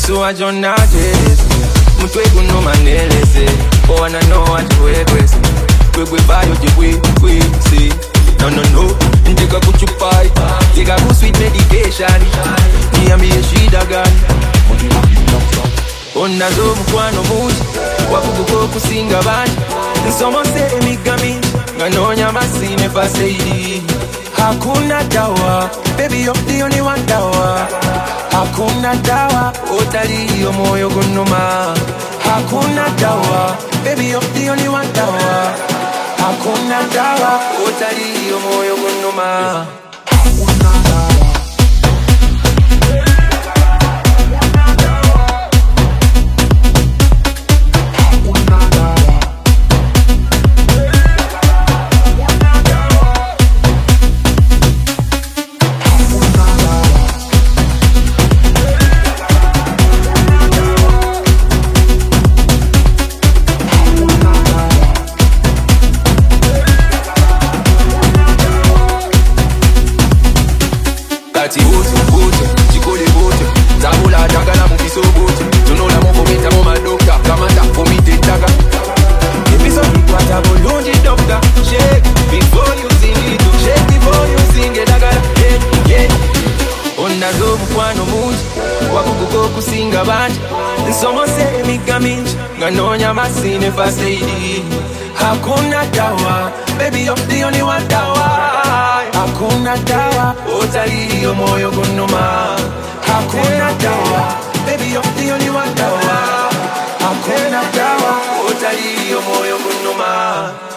So I don't know this. Mutwe kuno manelese. Oh, I know what you request. We buy you see. No. Ndika kuchupai. Ndika ku sweet medication. Niambie shida gani? Onazo mkwano muji. Wakuguko kusinga bani. Nsomo se emigami. Nganonya masine faseidi. Hakuna dawa. Baby, you're the only one dawa. Hakuna dawa, otaliyo moyo gunuma. Hakuna dawa, baby you're the only one dawa. Hakuna dawa, otaliyo moyo gunuma. Hakuna dawa. Kusinga bandi Nsomo se migaminji Nganonya masine faseidi. Hakuna dawa, baby you're the only one dawa. Hakuna dawa, otaliyo moyo gunuma. Hakuna dawa, baby you're the only one dawa. Hakuna dawa, otaliyo moyo gunuma.